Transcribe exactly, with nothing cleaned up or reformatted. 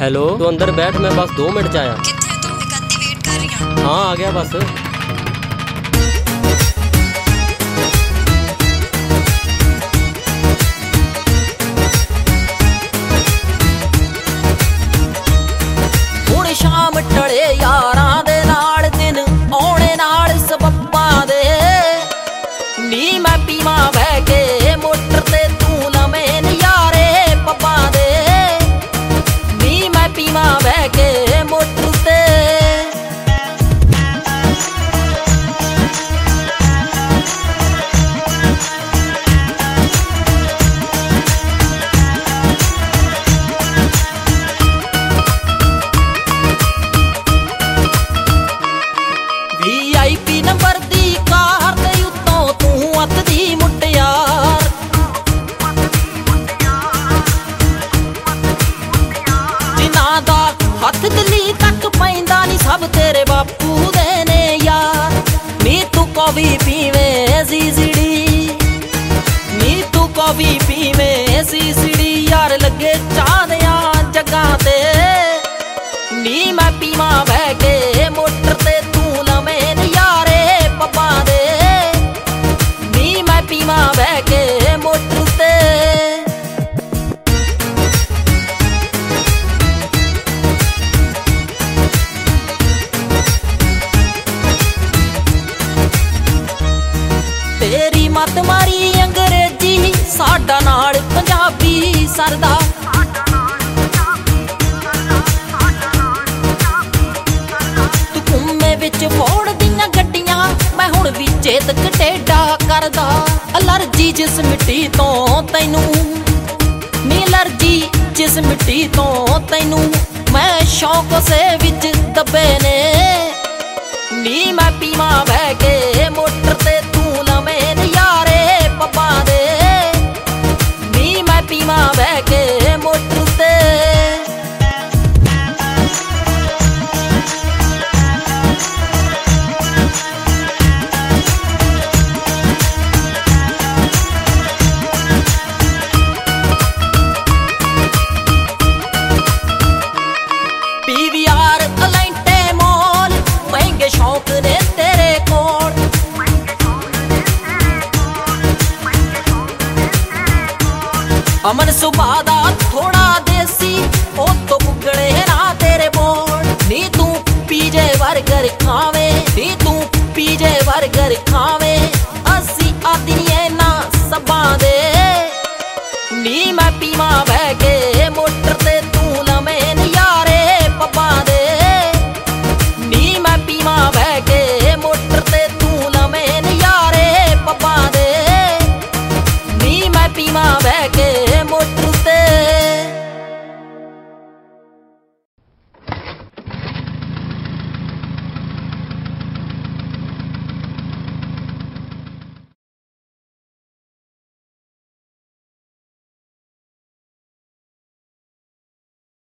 Hello, तो अंदर बैठ, मैं बस दो मिनट जाया। कितने तुम निकलती वेट कर रही हूं। हाँ आ गया बस। हुण शाम टले यारां दे नाल दिन आउणे नाल सबब्बां दे नी मैं पीवां बह के मोटर ते तू लमे नजारे पब्बां दे नी मैं पीवां बह के मोटर ते। वीआईपी नंबर दी कार दे उत्तों तू अत दी मुटियार जिन्ना दा हथ दिल्ली तक पैंदा नी सब तेरे बापू दे ने यार। नी तू कॉफी पीवे सीसीडी नी तू कॉफी पीवे सीसीडी यार लगे चांदियां जगह ते नी मैं पीवां बह के मोटर ते तू लमे नजारे पब्बां दे नी मैं पीवां बह के मोटर ते। तेरी मत मारी अंग्रेजी साडा नाल पंजाबी सरदा विच फोड़ दियां गड्डियां मैं हुण विचे तक टेढ़ा करदा। अलर्जी जिस मिट्टी तो तैनू नी अलर्जी जिस मिट्टी तो तैनू मैं शौक से विच दबे ने नी मैं पीवां बह के मोटर ते तू लमे नजारे पब्बां दे नी मैं पीवां बह के मोटर ते। पीवीआर अलैंटे मॉल महंगे शौक ने तेरे कोल अमन सुभा दा थोड़ा देसी ओ तो बुगड़े ना तेरे बोल नी तू पीजे बर्गर खावे नी तू पीजे बर्गर खावे असी आदि ना सबां दे नी मैं पीवां बह के